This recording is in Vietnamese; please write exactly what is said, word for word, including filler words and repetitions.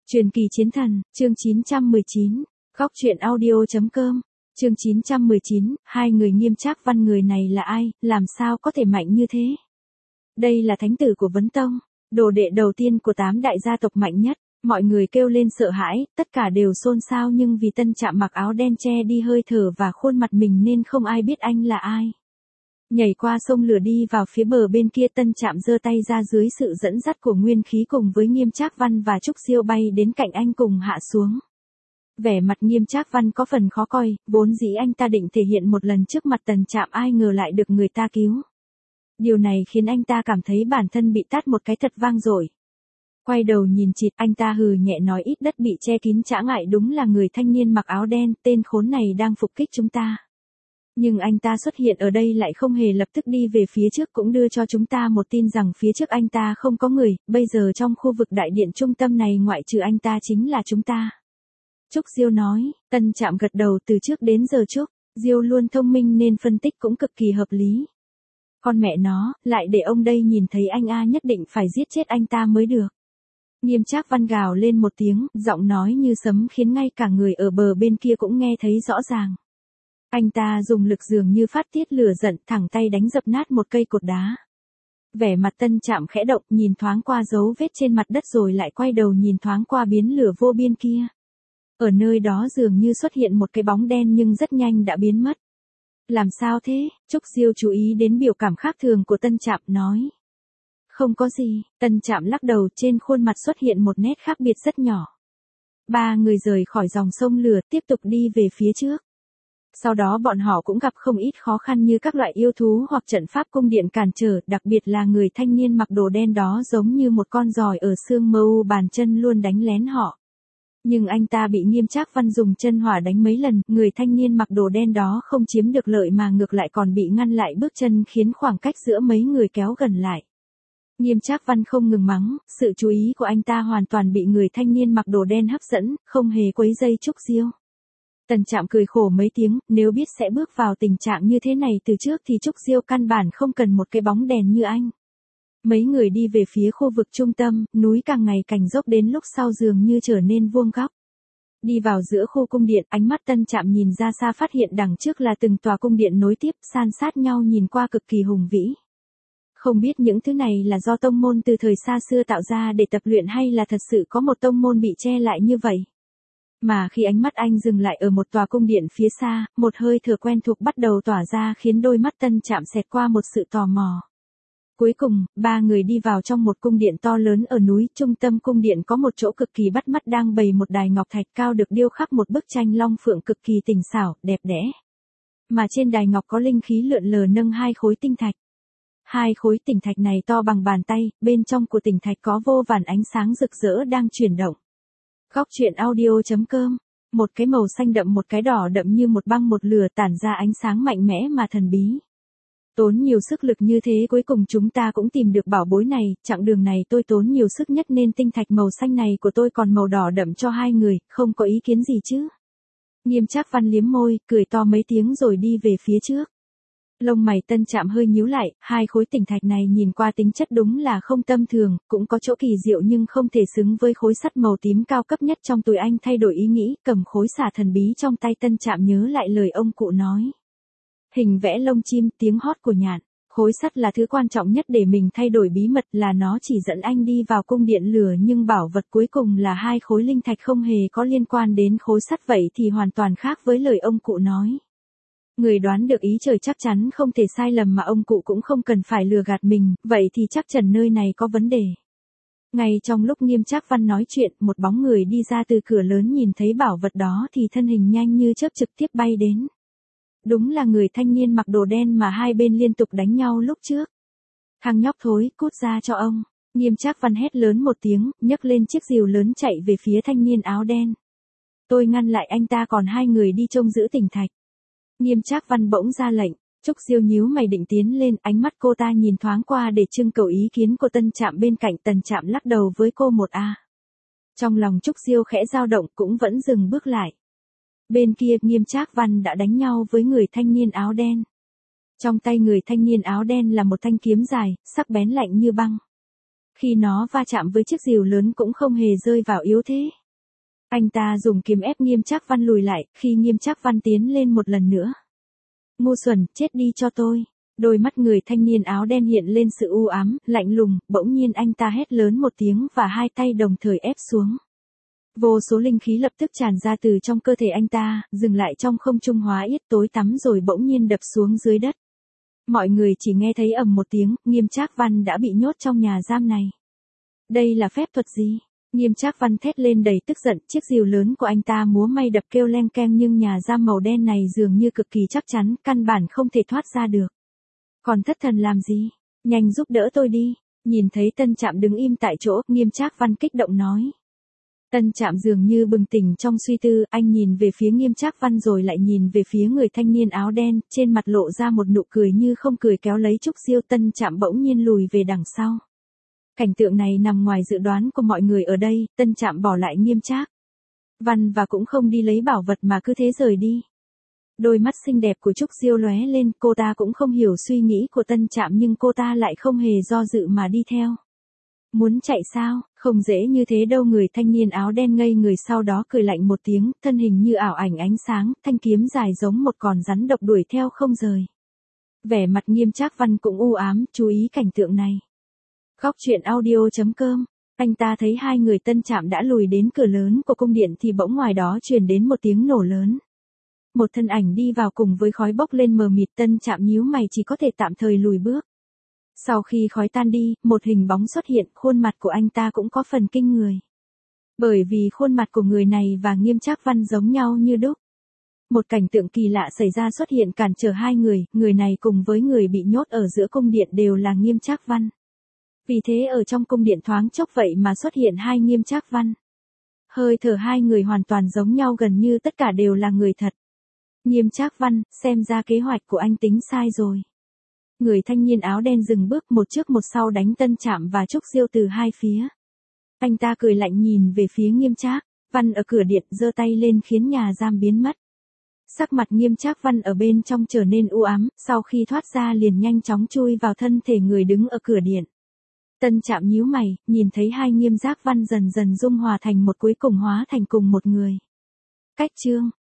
Truyền kỳ chiến thần, chương chín trăm mười chín, góc truyện audio.com, chương chín trăm mười chín, hai người Nghiêm Trác Văn người này là ai, làm sao có thể mạnh như thế? Đây là thánh tử của Vấn Tông, đồ đệ đầu tiên của tám đại gia tộc mạnh nhất, mọi người kêu lên sợ hãi, tất cả đều xôn xao nhưng vì Tân Trạm mặc áo đen che đi hơi thở và khuôn mặt mình nên không ai biết anh là ai. Nhảy qua sông lửa đi vào phía bờ bên kia, Tân Trạm giơ tay ra dưới sự dẫn dắt của nguyên khí cùng với Nghiêm Trác Văn và Trúc Siêu bay đến cạnh anh cùng hạ xuống. Vẻ mặt Nghiêm Trác Văn có phần khó coi, vốn dĩ anh ta định thể hiện một lần trước mặt Tân Trạm, ai ngờ lại được người ta cứu. Điều này khiến anh ta cảm thấy bản thân bị tát một cái thật vang dội. Quay đầu nhìn chịt, anh ta hừ nhẹ nói ít đất bị che kín chả ngại, đúng là người thanh niên mặc áo đen, tên khốn này đang phục kích chúng ta. Nhưng anh ta xuất hiện ở đây lại không hề lập tức đi về phía trước, cũng đưa cho chúng ta một tin rằng phía trước anh ta không có người, bây giờ trong khu vực đại điện trung tâm này ngoại trừ anh ta chính là chúng ta. Trúc Diêu nói, Tân Trạm gật đầu, từ trước đến giờ Trúc Diêu luôn thông minh nên phân tích cũng cực kỳ hợp lý. Con mẹ nó, lại để ông đây nhìn thấy anh A, nhất định phải giết chết anh ta mới được. Nghiêm Trác Văn gào lên một tiếng, giọng nói như sấm khiến ngay cả người ở bờ bên kia cũng nghe thấy rõ ràng. Anh ta dùng lực dường như phát tiết lửa giận, thẳng tay đánh dập nát một cây cột đá. Vẻ mặt Tân Trạm khẽ động, nhìn thoáng qua dấu vết trên mặt đất rồi lại quay đầu nhìn thoáng qua biến lửa vô biên kia. Ở nơi đó dường như xuất hiện một cái bóng đen nhưng rất nhanh đã biến mất. Làm sao thế? Trúc Diêu chú ý đến biểu cảm khác thường của Tân Trạm, nói. Không có gì. Tân Trạm lắc đầu, trên khuôn mặt xuất hiện một nét khác biệt rất nhỏ. Ba người rời khỏi dòng sông lửa, tiếp tục đi về phía trước. Sau đó bọn họ cũng gặp không ít khó khăn như các loại yêu thú hoặc trận pháp cung điện cản trở, đặc biệt là người thanh niên mặc đồ đen đó giống như một con giòi ở xương mâu bàn chân luôn đánh lén họ. Nhưng anh ta bị Nghiêm Trác Văn dùng chân hỏa đánh mấy lần, người thanh niên mặc đồ đen đó không chiếm được lợi mà ngược lại còn bị ngăn lại bước chân, khiến khoảng cách giữa mấy người kéo gần lại. Nghiêm Trác Văn không ngừng mắng, sự chú ý của anh ta hoàn toàn bị người thanh niên mặc đồ đen hấp dẫn, không hề quấy rầy Trúc Diêu. Tân Trạm cười khổ mấy tiếng, nếu biết sẽ bước vào tình trạng như thế này từ trước thì Trúc Diêu căn bản không cần một cái bóng đèn như anh. Mấy người đi về phía khu vực trung tâm, núi càng ngày càng dốc, đến lúc sau dường như trở nên vuông góc. Đi vào giữa khu cung điện, ánh mắt Tân Trạm nhìn ra xa phát hiện đằng trước là từng tòa cung điện nối tiếp, san sát nhau, nhìn qua cực kỳ hùng vĩ. Không biết những thứ này là do tông môn từ thời xa xưa tạo ra để tập luyện hay là thật sự có một tông môn bị che lại như vậy. Mà khi ánh mắt anh dừng lại ở một tòa cung điện phía xa, một hơi thở quen thuộc bắt đầu tỏa ra khiến đôi mắt Tân Trạm xẹt qua một sự tò mò. Cuối cùng, ba người đi vào trong một cung điện to lớn ở núi, trung tâm cung điện có một chỗ cực kỳ bắt mắt đang bày một đài ngọc thạch cao được điêu khắc một bức tranh long phượng cực kỳ tinh xảo, đẹp đẽ. Mà trên đài ngọc có linh khí lượn lờ nâng hai khối tinh thạch. Hai khối tinh thạch này to bằng bàn tay, bên trong của tinh thạch có vô vàn ánh sáng rực rỡ đang chuyển động. Góc truyện audio.com, một cái màu xanh đậm một cái đỏ đậm như một băng một lửa tản ra ánh sáng mạnh mẽ mà thần bí. Tốn nhiều sức lực như thế cuối cùng chúng ta cũng tìm được bảo bối này, chặng đường này tôi tốn nhiều sức nhất nên tinh thạch màu xanh này của tôi còn màu đỏ đậm cho hai người, không có ý kiến gì chứ? Nghiêm Trác Văn liếm môi, cười to mấy tiếng rồi đi về phía trước. Lông mày Tân Trạm hơi nhíu lại, hai khối tinh thạch này nhìn qua tính chất đúng là không tầm thường, cũng có chỗ kỳ diệu nhưng không thể xứng với khối sắt màu tím cao cấp nhất trong túi. Anh thay đổi ý nghĩ, cầm khối xả thần bí trong tay. Tân Trạm nhớ lại lời ông cụ nói. Hình vẽ lông chim, tiếng hót của nhạn, khối sắt là thứ quan trọng nhất để mình thay đổi bí mật, là nó chỉ dẫn anh đi vào cung điện lửa, nhưng bảo vật cuối cùng là hai khối linh thạch không hề có liên quan đến khối sắt, vậy thì hoàn toàn khác với lời ông cụ nói. Người đoán được ý trời chắc chắn không thể sai lầm, mà ông cụ cũng không cần phải lừa gạt mình, vậy thì chắc chắn nơi này có vấn đề. Ngay trong lúc Nghiêm Trác Văn nói chuyện, một bóng người đi ra từ cửa lớn, nhìn thấy bảo vật đó thì thân hình nhanh như chớp trực tiếp bay đến. Đúng là người thanh niên mặc đồ đen mà hai bên liên tục đánh nhau lúc trước. Thằng nhóc thối, cút ra cho ông. Nghiêm Trác Văn hét lớn một tiếng, nhấc lên chiếc rìu lớn chạy về phía thanh niên áo đen. Tôi ngăn lại anh ta, còn hai người đi trông giữ tinh thạch. Nghiêm Trác Văn bỗng ra lệnh. Trúc Diêu nhíu mày định tiến lên, ánh mắt cô ta nhìn thoáng qua để trưng cầu ý kiến của Tân Trạm bên cạnh. Tân Trạm lắc đầu với cô một a. Trong lòng Trúc Diêu khẽ dao động, cũng vẫn dừng bước lại. Bên kia, Nghiêm Trác Văn đã đánh nhau với người thanh niên áo đen. Trong tay người thanh niên áo đen là một thanh kiếm dài, sắc bén lạnh như băng. Khi nó va chạm với chiếc rìu lớn cũng không hề rơi vào yếu thế. Anh ta dùng kiếm ép Nghiêm Trác Văn lùi lại, khi Nghiêm Trác Văn tiến lên một lần nữa. Ngu xuẩn, chết đi cho tôi. Đôi mắt người thanh niên áo đen hiện lên sự u ám, lạnh lùng, bỗng nhiên anh ta hét lớn một tiếng và hai tay đồng thời ép xuống. Vô số linh khí lập tức tràn ra từ trong cơ thể anh ta, dừng lại trong không trung hóa yết tối tăm rồi bỗng nhiên đập xuống dưới đất. Mọi người chỉ nghe thấy ầm một tiếng, Nghiêm Trác Văn đã bị nhốt trong nhà giam này. Đây là phép thuật gì? Nghiêm Trác Văn thét lên đầy tức giận, chiếc rìu lớn của anh ta múa may đập kêu leng keng nhưng nhà giam màu đen này dường như cực kỳ chắc chắn, căn bản không thể thoát ra được. Còn thất thần làm gì? Nhanh giúp đỡ tôi đi. Nhìn thấy Tân Trạm đứng im tại chỗ, Nghiêm Trác Văn kích động nói. Tân Trạm dường như bừng tỉnh trong suy tư, anh nhìn về phía Nghiêm Trác Văn rồi lại nhìn về phía người thanh niên áo đen, trên mặt lộ ra một nụ cười như không cười kéo lấy Trúc Diêu. Tân Trạm bỗng nhiên lùi về đằng sau. Cảnh tượng này nằm ngoài dự đoán của mọi người ở đây, Tân Trạm bỏ lại Nghiêm Trác Văn và cũng không đi lấy bảo vật mà cứ thế rời đi. Đôi mắt xinh đẹp của Trúc Diêu lóe lên, cô ta cũng không hiểu suy nghĩ của Tân Trạm nhưng cô ta lại không hề do dự mà đi theo. Muốn chạy sao, không dễ như thế đâu. Người thanh niên áo đen ngây người sau đó cười lạnh một tiếng, thân hình như ảo ảnh ánh sáng, thanh kiếm dài giống một con rắn độc đuổi theo không rời. Vẻ mặt Nghiêm Trác Văn cũng u ám, chú ý cảnh tượng này. Góc truyện audio chấm com. Anh ta thấy hai người Tân Trạm đã lùi đến cửa lớn của cung điện thì bỗng ngoài đó truyền đến một tiếng nổ lớn. Một thân ảnh đi vào cùng với khói bốc lên mờ mịt. Tân Trạm nhíu mày, chỉ có thể tạm thời lùi bước. Sau khi khói tan đi, một hình bóng xuất hiện, khuôn mặt của anh ta cũng có phần kinh người. Bởi vì khuôn mặt của người này và Nghiêm Trác Văn giống nhau như đúc. Một cảnh tượng kỳ lạ xảy ra xuất hiện cản trở hai người, người này cùng với người bị nhốt ở giữa cung điện đều là Nghiêm Trác Văn. Vì thế ở trong cung điện thoáng chốc vậy mà xuất hiện hai Nghiêm Trác Văn. Hơi thở hai người hoàn toàn giống nhau, gần như tất cả đều là người thật. Nghiêm Trác Văn, xem ra kế hoạch của anh tính sai rồi. Người thanh niên áo đen dừng bước, một trước một sau đánh Tân Trạm và Trúc Diêu từ hai phía. Anh ta cười lạnh nhìn về phía Nghiêm Trác Văn ở cửa điện, giơ tay lên khiến nhà giam biến mất. Sắc mặt Nghiêm Trác Văn ở bên trong trở nên u ám, sau khi thoát ra liền nhanh chóng chui vào thân thể người đứng ở cửa điện. Tân Trạm nhíu mày, nhìn thấy hai Nghiêm Trác Văn dần dần dung hòa thành một, cuối cùng hóa thành cùng một người. Cách chương